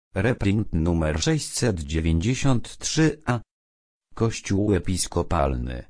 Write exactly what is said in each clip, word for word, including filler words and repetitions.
Reprint numer sześćset dziewięćdziesiąt trzy a. Kościół episkopalny.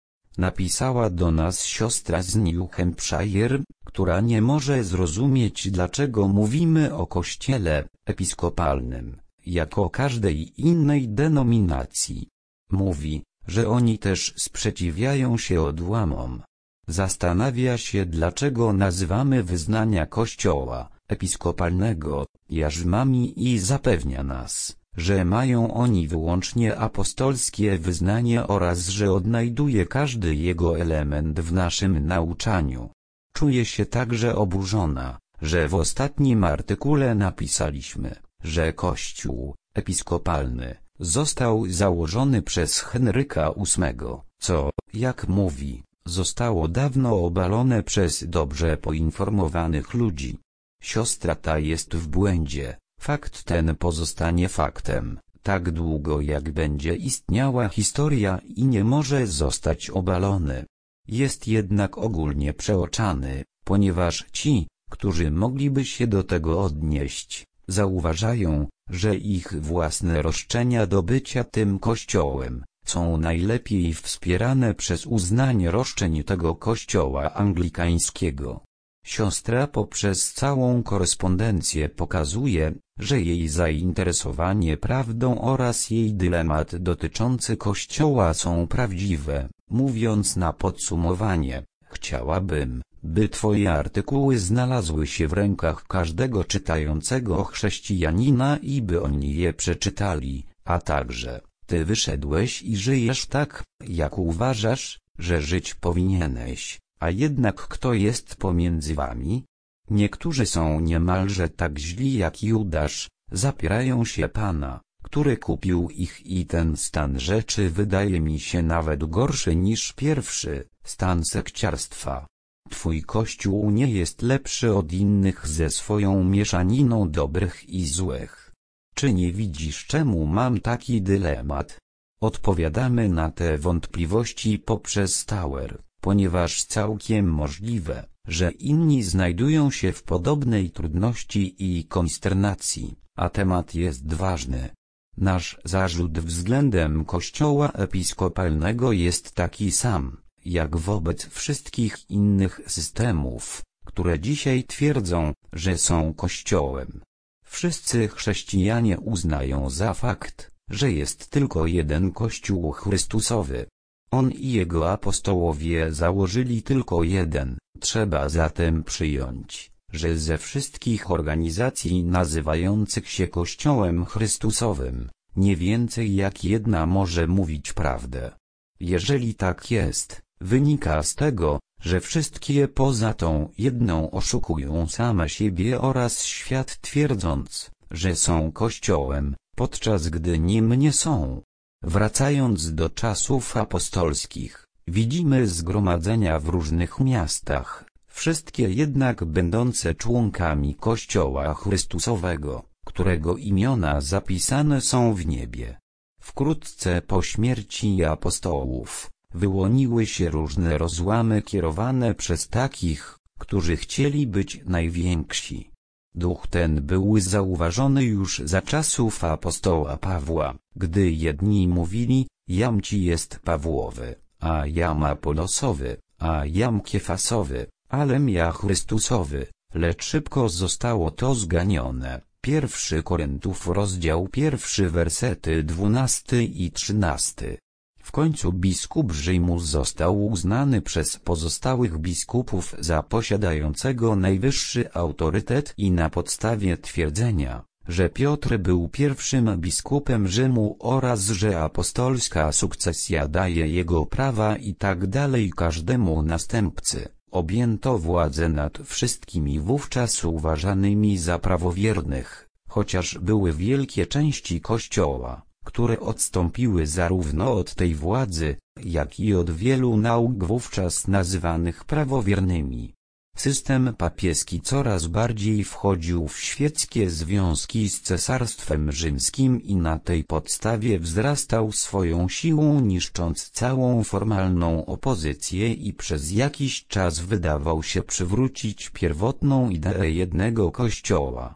Napisała do nas siostra z New Hampshire, która nie może zrozumieć, dlaczego mówimy o kościele episkopalnym, jak o każdej innej denominacji. Mówi, że oni też sprzeciwiają się odłamom. Zastanawia się, dlaczego nazywamy wyznania kościoła episkopalnego jarzmami i zapewnia nas, że mają oni wyłącznie apostolskie wyznanie oraz że odnajduje każdy jego element w naszym nauczaniu. Czuje się także oburzona, że w ostatnim artykule napisaliśmy, że Kościół episkopalny został założony przez Henryka ósmego, co, jak mówi, zostało dawno obalone przez dobrze poinformowanych ludzi. Siostra ta jest w błędzie. Fakt ten pozostanie faktem, tak długo jak będzie istniała historia i nie może zostać obalony. Jest jednak ogólnie przeoczany, ponieważ ci, którzy mogliby się do tego odnieść, zauważają, że ich własne roszczenia do bycia tym kościołem są najlepiej wspierane przez uznanie roszczeń tego kościoła anglikańskiego. Siostra poprzez całą korespondencję pokazuje, że jej zainteresowanie prawdą oraz jej dylemat dotyczący Kościoła są prawdziwe. Mówiąc na podsumowanie, chciałabym, by twoje artykuły znalazły się w rękach każdego czytającego chrześcijanina i by oni je przeczytali, a także, ty wyszedłeś i żyjesz tak, jak uważasz, że żyć powinieneś. A jednak kto jest pomiędzy wami? Niektórzy są niemalże tak źli jak Judasz, zapierają się Pana, który kupił ich i ten stan rzeczy wydaje mi się nawet gorszy niż pierwszy, stan sekciarstwa. Twój Kościół nie jest lepszy od innych ze swoją mieszaniną dobrych i złych. Czy nie widzisz, czemu mam taki dylemat? Odpowiadamy na te wątpliwości poprzez Tower. Ponieważ całkiem możliwe, że inni znajdują się w podobnej trudności i konsternacji, a temat jest ważny. Nasz zarzut względem Kościoła episkopalnego jest taki sam, jak wobec wszystkich innych systemów, które dzisiaj twierdzą, że są Kościołem. Wszyscy chrześcijanie uznają za fakt, że jest tylko jeden Kościół Chrystusowy. On i jego apostołowie założyli tylko jeden. Trzeba zatem przyjąć, że ze wszystkich organizacji nazywających się Kościołem Chrystusowym, nie więcej jak jedna może mówić prawdę. Jeżeli tak jest, wynika z tego, że wszystkie poza tą jedną oszukują same siebie oraz świat, twierdząc, że są Kościołem, podczas gdy nim nie są. Wracając do czasów apostolskich, widzimy zgromadzenia w różnych miastach, wszystkie jednak będące członkami Kościoła Chrystusowego, którego imiona zapisane są w niebie. Wkrótce po śmierci apostołów, wyłoniły się różne rozłamy kierowane przez takich, którzy chcieli być najwięksi. Duch ten był zauważony już za czasów apostoła Pawła, gdy jedni mówili, jam ci jest Pawłowy, a jam Apolosowy, a jam Kefasowy, alem ja Chrystusowy, lecz szybko zostało to zganione. Pierwszy Koryntiów rozdział pierwszy wersety dwunasty i trzynasty. W końcu biskup Rzymu został uznany przez pozostałych biskupów za posiadającego najwyższy autorytet i na podstawie twierdzenia, że Piotr był pierwszym biskupem Rzymu oraz że apostolska sukcesja daje jego prawa i tak dalej każdemu następcy, objęto władzę nad wszystkimi wówczas uważanymi za prawowiernych, chociaż były wielkie części Kościoła, które odstąpiły zarówno od tej władzy, jak i od wielu nauk wówczas nazywanych prawowiernymi. System papieski coraz bardziej wchodził w świeckie związki z Cesarstwem Rzymskim i na tej podstawie wzrastał swoją siłą, niszcząc całą formalną opozycję i przez jakiś czas wydawał się przywrócić pierwotną ideę jednego Kościoła.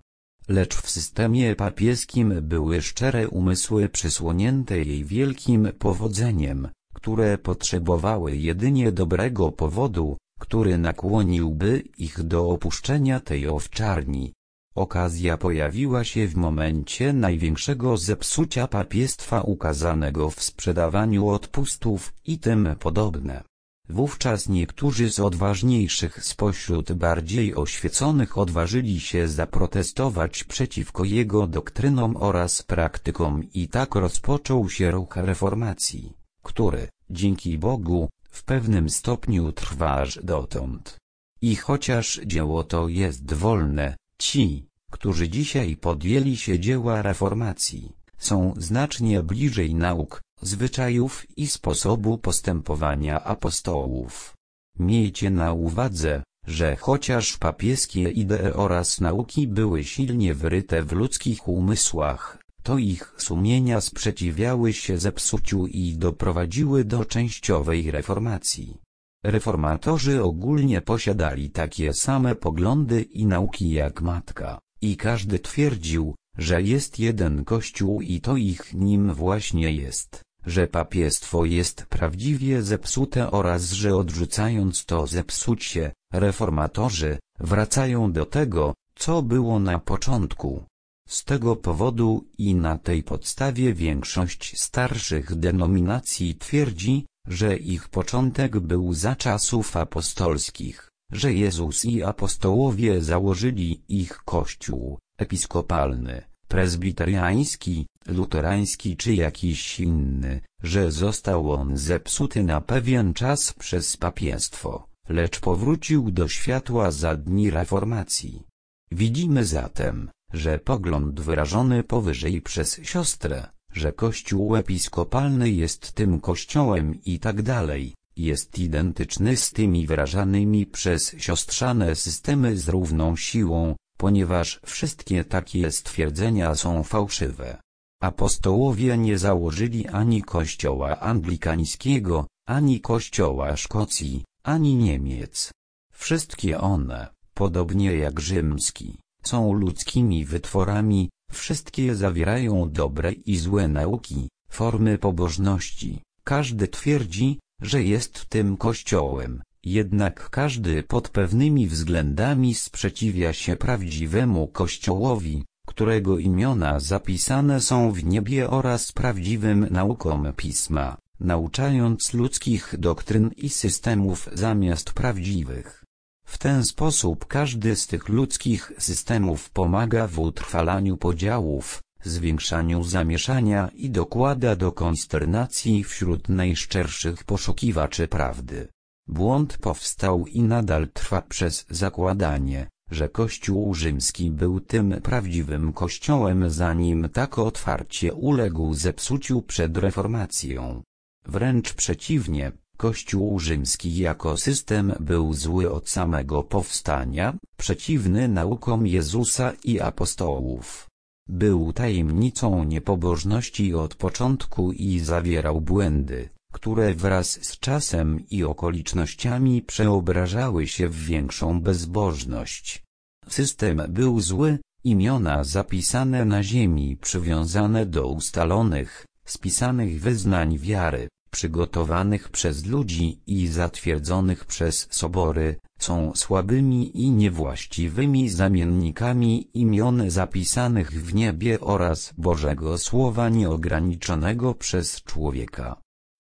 lecz w systemie papieskim były szczere umysły przysłonięte jej wielkim powodzeniem, które potrzebowały jedynie dobrego powodu, który nakłoniłby ich do opuszczenia tej owczarni. Okazja pojawiła się w momencie największego zepsucia papiestwa ukazanego w sprzedawaniu odpustów i tym podobne. Wówczas niektórzy z odważniejszych spośród bardziej oświeconych odważyli się zaprotestować przeciwko jego doktrynom oraz praktykom i tak rozpoczął się ruch reformacji, który, dzięki Bogu, w pewnym stopniu trwa aż dotąd. I chociaż dzieło to jest wolne, ci, którzy dzisiaj podjęli się dzieła reformacji, są znacznie bliżej nauk, zwyczajów i sposobu postępowania apostołów. Miejcie na uwadze, że chociaż papieskie idee oraz nauki były silnie wyryte w ludzkich umysłach, to ich sumienia sprzeciwiały się zepsuciu i doprowadziły do częściowej reformacji. Reformatorzy ogólnie posiadali takie same poglądy i nauki jak Matka, i każdy twierdził, że jest jeden Kościół i to ich nim właśnie jest, że papiestwo jest prawdziwie zepsute oraz że odrzucając to zepsucie, reformatorzy wracają do tego, co było na początku. Z tego powodu i na tej podstawie większość starszych denominacji twierdzi, że ich początek był za czasów apostolskich, że Jezus i apostołowie założyli ich Kościół episkopalny, prezbiteriański, luterański czy jakiś inny, że został on zepsuty na pewien czas przez papiestwo, lecz powrócił do światła za dni reformacji. Widzimy zatem, że pogląd wyrażony powyżej przez siostrę, że Kościół episkopalny jest tym Kościołem i tak dalej, jest identyczny z tymi wyrażanymi przez siostrzane systemy z równą siłą, ponieważ wszystkie takie stwierdzenia są fałszywe. Apostołowie nie założyli ani Kościoła anglikańskiego, ani Kościoła Szkocji, ani Niemiec. Wszystkie one, podobnie jak rzymski, są ludzkimi wytworami, wszystkie zawierają dobre i złe nauki, formy pobożności. Każdy twierdzi, że jest tym Kościołem, jednak każdy pod pewnymi względami sprzeciwia się prawdziwemu Kościołowi, którego imiona zapisane są w niebie oraz prawdziwym naukom Pisma, nauczając ludzkich doktryn i systemów zamiast prawdziwych. W ten sposób każdy z tych ludzkich systemów pomaga w utrwalaniu podziałów, zwiększaniu zamieszania i dokłada do konsternacji wśród najszczerszych poszukiwaczy prawdy. Błąd powstał i nadal trwa przez zakładanie, że Kościół rzymski był tym prawdziwym Kościołem, zanim tak otwarcie uległ zepsuciu przed reformacją. Wręcz przeciwnie, Kościół rzymski jako system był zły od samego powstania, przeciwny naukom Jezusa i apostołów. Był tajemnicą niepobożności od początku i zawierał błędy, które wraz z czasem i okolicznościami przeobrażały się w większą bezbożność. System był zły, imiona zapisane na ziemi przywiązane do ustalonych, spisanych wyznań wiary, przygotowanych przez ludzi i zatwierdzonych przez sobory, są słabymi i niewłaściwymi zamiennikami imion zapisanych w niebie oraz Bożego Słowa nieograniczonego przez człowieka.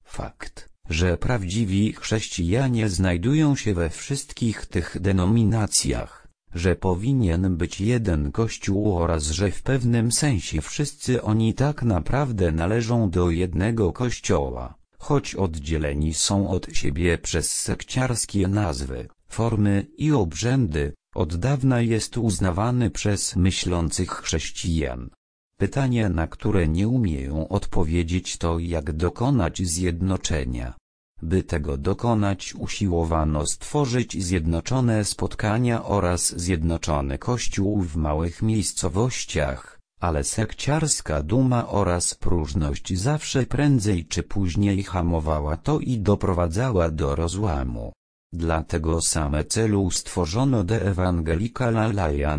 Fakt, że prawdziwi chrześcijanie znajdują się we wszystkich tych denominacjach, że powinien być jeden Kościół oraz że w pewnym sensie wszyscy oni tak naprawdę należą do jednego Kościoła, choć oddzieleni są od siebie przez sekciarskie nazwy, formy i obrzędy, od dawna jest uznawany przez myślących chrześcijan. Pytanie, na które nie umieją odpowiedzieć, to jak dokonać zjednoczenia. By tego dokonać, usiłowano stworzyć zjednoczone spotkania oraz zjednoczony Kościół w małych miejscowościach, ale sekciarska duma oraz próżność zawsze prędzej czy później hamowała to i doprowadzała do rozłamu. Dla tego same celu stworzono The Evangelical Alliance,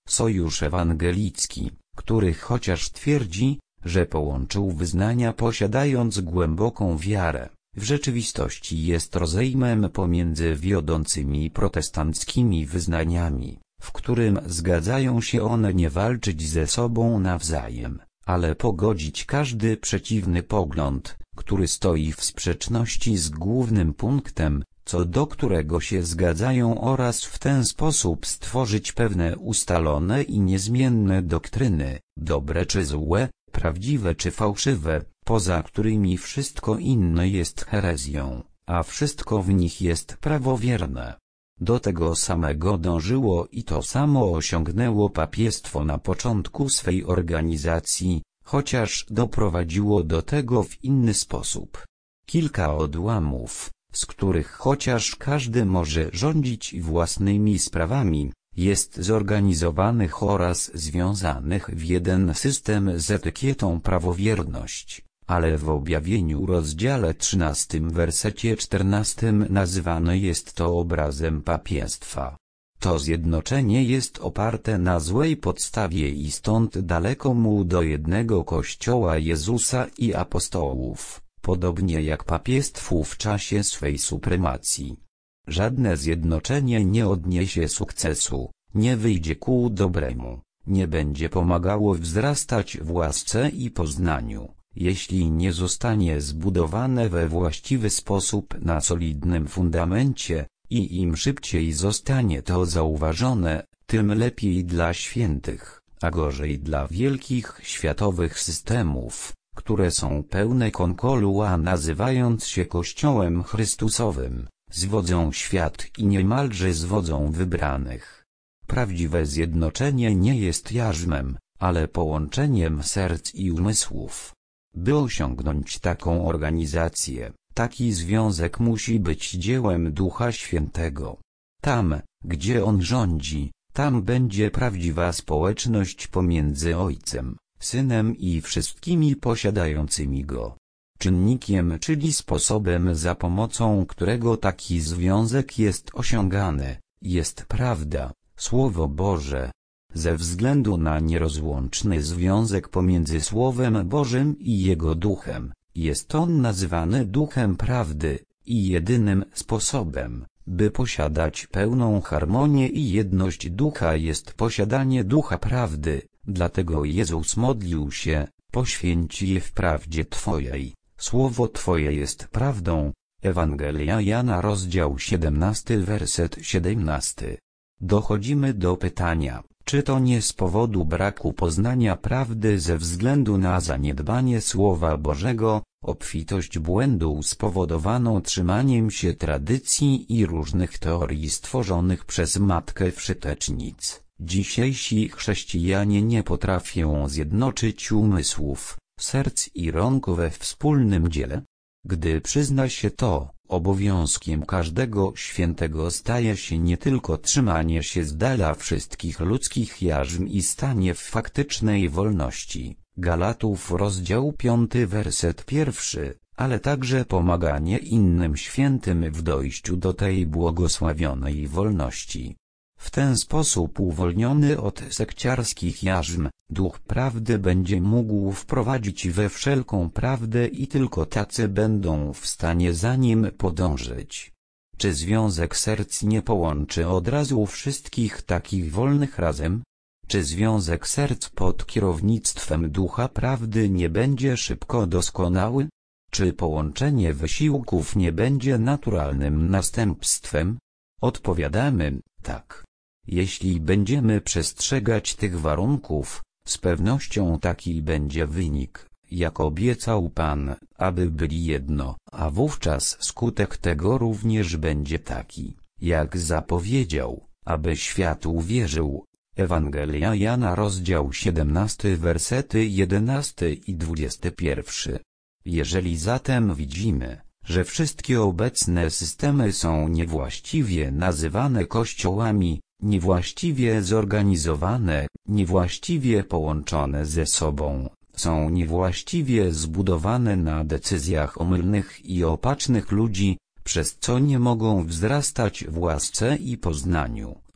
Sojusz Ewangelicki, który chociaż twierdzi, że połączył wyznania posiadając głęboką wiarę, w rzeczywistości jest rozejmem pomiędzy wiodącymi protestanckimi wyznaniami, w którym zgadzają się one nie walczyć ze sobą nawzajem, ale pogodzić każdy przeciwny pogląd, który stoi w sprzeczności z głównym punktem, co do którego się zgadzają, oraz w ten sposób stworzyć pewne ustalone i niezmienne doktryny, dobre czy złe, prawdziwe czy fałszywe, poza którymi wszystko inne jest herezją, a wszystko w nich jest prawowierne. Do tego samego dążyło i to samo osiągnęło papiestwo na początku swej organizacji, chociaż doprowadziło do tego w inny sposób. Kilka odłamów, z których chociaż każdy może rządzić własnymi sprawami, jest zorganizowanych oraz związanych w jeden system z etykietą prawowierność, ale w objawieniu rozdziale trzynastym wersecie czternastym nazywane jest to obrazem papiestwa. To zjednoczenie jest oparte na złej podstawie i stąd daleko mu do jednego Kościoła Jezusa i apostołów, podobnie jak papiestwu w czasie swej supremacji. Żadne zjednoczenie nie odniesie sukcesu, nie wyjdzie ku dobremu, nie będzie pomagało wzrastać w łasce i poznaniu, jeśli nie zostanie zbudowane we właściwy sposób na solidnym fundamencie, i im szybciej zostanie to zauważone, tym lepiej dla świętych, a gorzej dla wielkich światowych systemów, które są pełne konkolu, a nazywając się Kościołem Chrystusowym, zwodzą świat i niemalże zwodzą wybranych. Prawdziwe zjednoczenie nie jest jarzmem, ale połączeniem serc i umysłów. By osiągnąć taką organizację, taki związek musi być dziełem Ducha Świętego. Tam, gdzie On rządzi, tam będzie prawdziwa społeczność pomiędzy Ojcem, Synem i wszystkimi posiadającymi Go. Czynnikiem, czyli sposobem, za pomocą którego taki związek jest osiągany, jest prawda, Słowo Boże. Ze względu na nierozłączny związek pomiędzy Słowem Bożym i Jego Duchem, jest on nazywany Duchem Prawdy, i jedynym sposobem, by posiadać pełną harmonię i jedność Ducha, jest posiadanie Ducha Prawdy. Dlatego Jezus modlił się: poświęć je w prawdzie Twojej, Słowo Twoje jest prawdą. Ewangelia Jana rozdział siedemnasty werset siedemnasty. Dochodzimy do pytania, czy to nie z powodu braku poznania prawdy ze względu na zaniedbanie Słowa Bożego, obfitość błędu spowodowaną trzymaniem się tradycji i różnych teorii stworzonych przez matkę wszetecznic. Dzisiejsi chrześcijanie nie potrafią zjednoczyć umysłów, serc i rąk we wspólnym dziele? Gdy przyzna się to, obowiązkiem każdego świętego staje się nie tylko trzymanie się z dala wszystkich ludzkich jarzm i stanie w faktycznej wolności, Galatów rozdział piąty werset pierwszy, ale także pomaganie innym świętym w dojściu do tej błogosławionej wolności. W ten sposób, uwolniony od sekciarskich jarzm, Duch Prawdy będzie mógł wprowadzić we wszelką prawdę i tylko tacy będą w stanie za nim podążyć. Czy związek serc nie połączy od razu wszystkich takich wolnych razem? Czy związek serc pod kierownictwem Ducha Prawdy nie będzie szybko doskonały? Czy połączenie wysiłków nie będzie naturalnym następstwem? Odpowiadamy, tak. Jeśli będziemy przestrzegać tych warunków, z pewnością taki będzie wynik, jak obiecał Pan, aby byli jedno, a wówczas skutek tego również będzie taki, jak zapowiedział, aby świat uwierzył. Ewangelia Jana rozdział siedemnasty wersety jedenasty i dwudziesty pierwszy. Jeżeli zatem widzimy, że wszystkie obecne systemy są niewłaściwie nazywane kościołami, niewłaściwie zorganizowane, niewłaściwie połączone ze sobą, są niewłaściwie zbudowane na decyzjach omylnych i opacznych ludzi, przez co nie mogą wzrastać w łasce i poznaniu,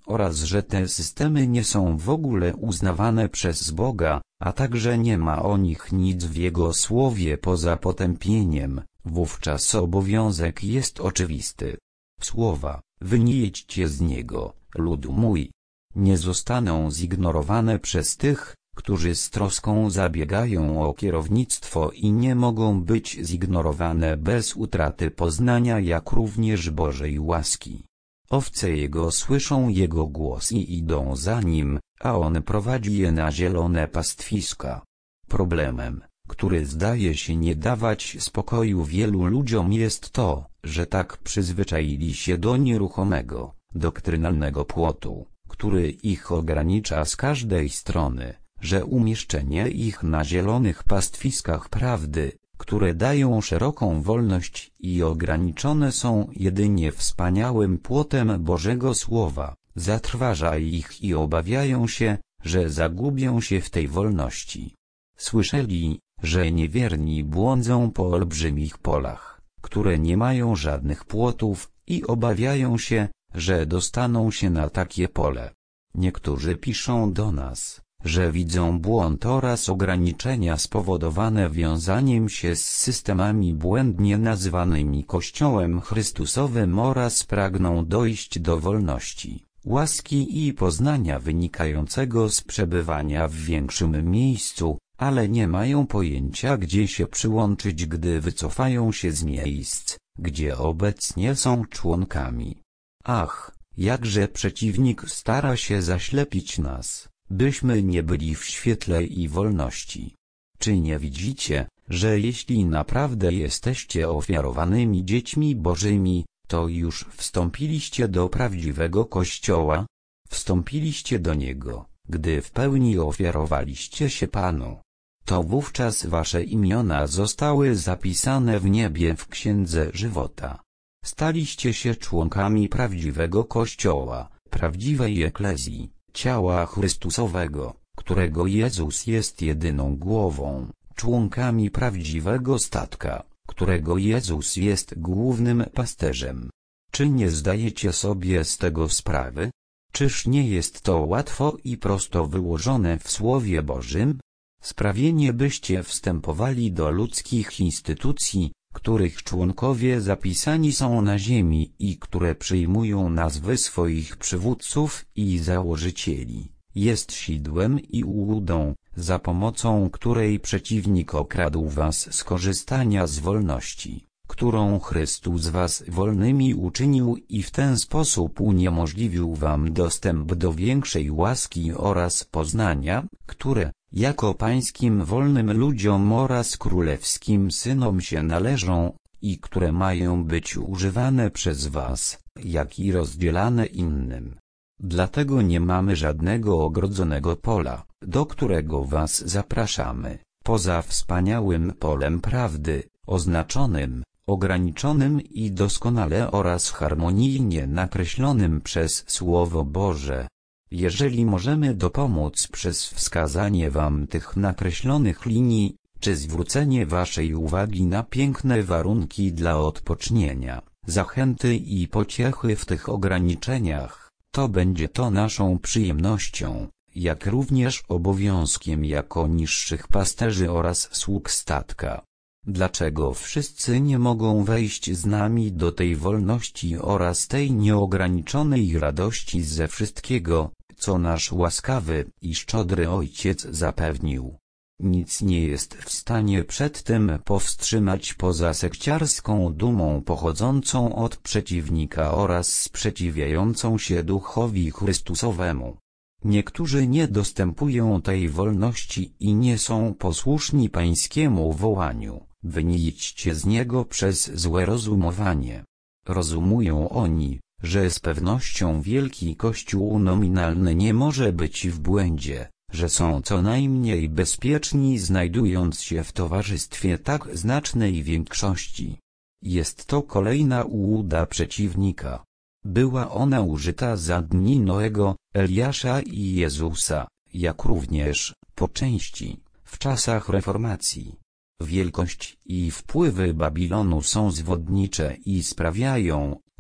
oraz że te systemy nie są w ogóle uznawane przez Boga, a także nie ma o nich nic w Jego słowie poza potępieniem, wówczas obowiązek jest oczywisty. Słowa, wy nie jedźcie z niego, ludu mój, nie zostaną zignorowane przez tych, którzy z troską zabiegają o kierownictwo i nie mogą być zignorowane bez utraty poznania, jak również Bożej łaski. Owce Jego słyszą Jego głos i idą za Nim, a On prowadzi je na zielone pastwiska. Problemem, który zdaje się nie dawać spokoju wielu ludziom, jest to, że tak przyzwyczaili się do nieruchomego, doktrynalnego płotu, który ich ogranicza z każdej strony, że umieszczenie ich na zielonych pastwiskach prawdy, które dają szeroką wolność i ograniczone są jedynie wspaniałym płotem Bożego Słowa, zatrważa ich i obawiają się, że zagubią się w tej wolności. Słyszeli, że niewierni błądzą po olbrzymich polach, które nie mają żadnych płotów, i obawiają się, że dostaną się na takie pole. Niektórzy piszą do nas, że widzą błąd oraz ograniczenia spowodowane wiązaniem się z systemami błędnie nazywanymi Kościołem Chrystusowym oraz pragną dojść do wolności, łaski i poznania wynikającego z przebywania w większym miejscu, ale nie mają pojęcia, gdzie się przyłączyć, gdy wycofają się z miejsc, gdzie obecnie są członkami. Ach, jakże przeciwnik stara się zaślepić nas, byśmy nie byli w świetle i wolności. Czy nie widzicie, że jeśli naprawdę jesteście ofiarowanymi dziećmi Bożymi, to już wstąpiliście do prawdziwego Kościoła? Wstąpiliście do Niego, gdy w pełni ofiarowaliście się Panu. To wówczas wasze imiona zostały zapisane w niebie w Księdze Żywota. Staliście się członkami prawdziwego Kościoła, prawdziwej eklezji, ciała Chrystusowego, którego Jezus jest jedyną głową, członkami prawdziwego statka, którego Jezus jest głównym pasterzem. Czy nie zdajecie sobie z tego sprawy? Czyż nie jest to łatwo i prosto wyłożone w Słowie Bożym? Sprawienie, byście wstępowali do ludzkich instytucji, których członkowie zapisani są na ziemi i które przyjmują nazwy swoich przywódców i założycieli, jest sidłem i ułudą, za pomocą której przeciwnik okradł was z korzystania z wolności, którą Chrystus was wolnymi uczynił, i w ten sposób uniemożliwił wam dostęp do większej łaski oraz poznania, które, jako pańskim wolnym ludziom oraz królewskim synom się należą, i które mają być używane przez was, jak i rozdzielane innym. Dlatego nie mamy żadnego ogrodzonego pola, do którego was zapraszamy, poza wspaniałym polem prawdy, oznaczonym, ograniczonym i doskonale oraz harmonijnie nakreślonym przez Słowo Boże. Jeżeli możemy dopomóc przez wskazanie wam tych nakreślonych linii, czy zwrócenie waszej uwagi na piękne warunki dla odpocznienia, zachęty i pociechy w tych ograniczeniach, to będzie to naszą przyjemnością, jak również obowiązkiem jako niższych pasterzy oraz sług statka. Dlaczego wszyscy nie mogą wejść z nami do tej wolności oraz tej nieograniczonej radości ze wszystkiego, co nasz łaskawy i szczodry Ojciec zapewnił? Nic nie jest w stanie przed tym powstrzymać poza sekciarską dumą pochodzącą od przeciwnika oraz sprzeciwiającą się Duchowi Chrystusowemu. Niektórzy nie dostępują tej wolności i nie są posłuszni pańskiemu wołaniu: wyjdźcie z niego przez złe rozumowanie. Rozumują oni, że z pewnością wielki Kościół nominalny nie może być w błędzie, że są co najmniej bezpieczni znajdując się w towarzystwie tak znacznej większości. Jest to kolejna ułuda przeciwnika. Była ona użyta za dni Noego, Eliasza i Jezusa, jak również, po części, w czasach reformacji. Wielkość i wpływy Babilonu są zwodnicze i sprawiają,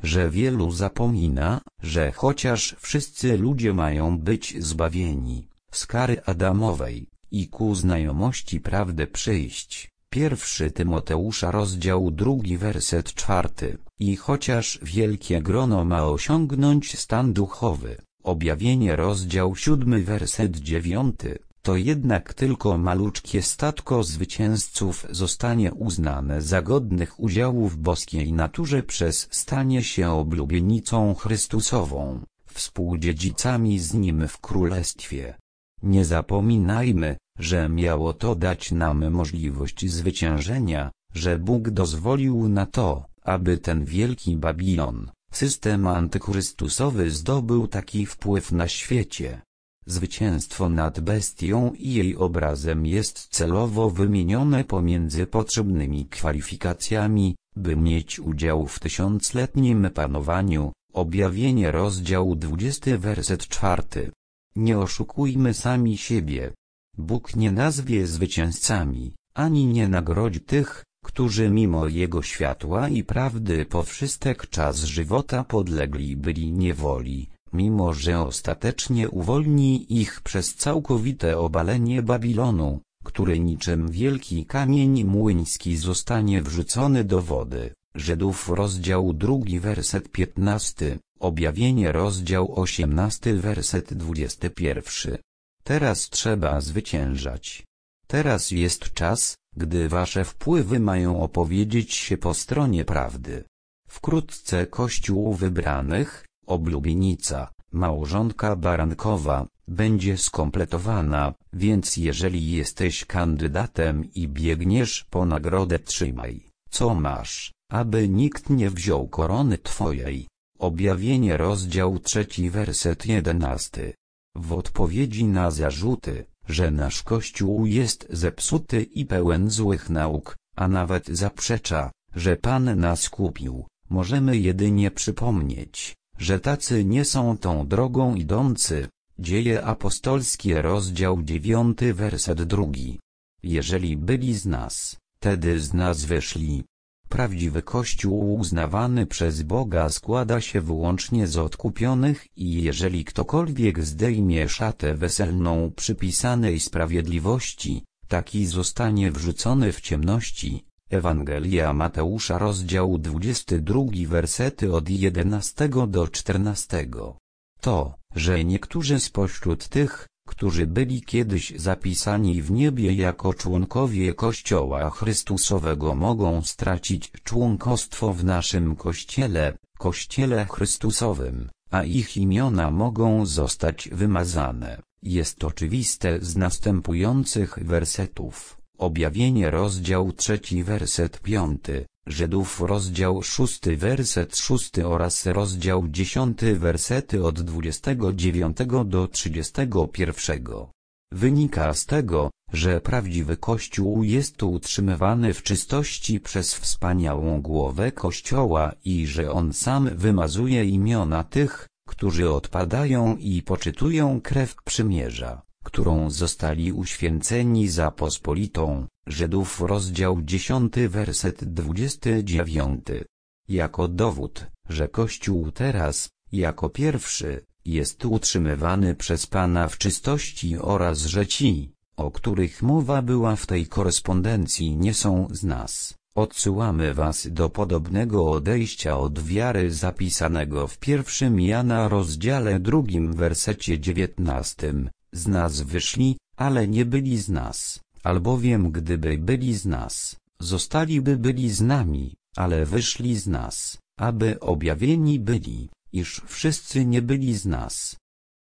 że wielu zapomina, że chociaż wszyscy ludzie mają być zbawieni z kary Adamowej i ku znajomości prawdy przyjść. Pierwszy Tymoteusza rozdział drugi werset czwarty. I chociaż wielkie grono ma osiągnąć stan duchowy, Objawienie rozdział siódmy werset dziewiąty, to jednak tylko maluczkie statko zwycięzców zostanie uznane za godnych udziału w boskiej naturze przez stanie się oblubienicą Chrystusową, współdziedzicami z Nim w Królestwie. Nie zapominajmy, że miało to dać nam możliwość zwyciężenia, że Bóg dozwolił na to, aby ten wielki Babilon, system antychrystusowy zdobył taki wpływ na świecie. Zwycięstwo nad bestią i jej obrazem jest celowo wymienione pomiędzy potrzebnymi kwalifikacjami, by mieć udział w tysiącletnim panowaniu. Objawienie rozdział dwudziesty werset czwarty. Nie oszukujmy sami siebie. Bóg nie nazwie zwycięzcami, ani nie nagrodzi tych, którzy mimo Jego światła i prawdy po wszystek czas żywota podlegli byli niewoli, mimo że ostatecznie uwolni ich przez całkowite obalenie Babilonu, który niczym wielki kamień młyński zostanie wrzucony do wody. Żydów rozdział drugi werset piętnasty, Objawienie rozdział osiemnasty werset dwudziesty pierwszy. Teraz trzeba zwyciężać. Teraz jest czas, gdy wasze wpływy mają opowiedzieć się po stronie prawdy. Wkrótce Kościół wybranych, oblubienica, małżonka barankowa, będzie skompletowana, więc jeżeli jesteś kandydatem i biegniesz po nagrodę, trzymaj, co masz, aby nikt nie wziął korony twojej. Objawienie rozdział trzeci werset jedenasty. W odpowiedzi na zarzuty, że nasz Kościół jest zepsuty i pełen złych nauk, a nawet zaprzecza, że Pan nas kupił, możemy jedynie przypomnieć, że tacy nie są tą drogą idący. Dzieje apostolskie rozdział dziewiąty werset drugi. Jeżeli byli z nas, tedy z nas wyszli. Prawdziwy Kościół uznawany przez Boga składa się wyłącznie z odkupionych i jeżeli ktokolwiek zdejmie szatę weselną przypisanej sprawiedliwości, taki zostanie wrzucony w ciemności. Ewangelia Mateusza rozdział dwudziesty drugi wersety od jedenastego do czternastego. To, że niektórzy spośród tych, którzy byli kiedyś zapisani w niebie jako członkowie Kościoła Chrystusowego, mogą stracić członkostwo w naszym Kościele, Kościele Chrystusowym, a ich imiona mogą zostać wymazane, jest oczywiste z następujących wersetów. Objawienie rozdział trzeci werset piąty, Żydów rozdział szósty werset szósty oraz rozdział dziesiąty wersety od dwudziestego dziewiątego do trzydziestego pierwszego. Wynika z tego, że prawdziwy Kościół jest utrzymywany w czystości przez wspaniałą głowę Kościoła i że on sam wymazuje imiona tych, którzy odpadają i poczytują krew przymierza, którą zostali uświęceni za pospolitą. Żydów rozdział dziesiąty werset dwudziesty dziewiąty. Jako dowód, że Kościół teraz, jako pierwszy, jest utrzymywany przez Pana w czystości oraz że ci, o których mowa była w tej korespondencji, nie są z nas, odsyłamy was do podobnego odejścia od wiary zapisanego w pierwszym Jana rozdziale drugim wersecie dziewiętnastym. Z nas wyszli, ale nie byli z nas, albowiem gdyby byli z nas, zostaliby byli z nami, ale wyszli z nas, aby objawieni byli, iż wszyscy nie byli z nas.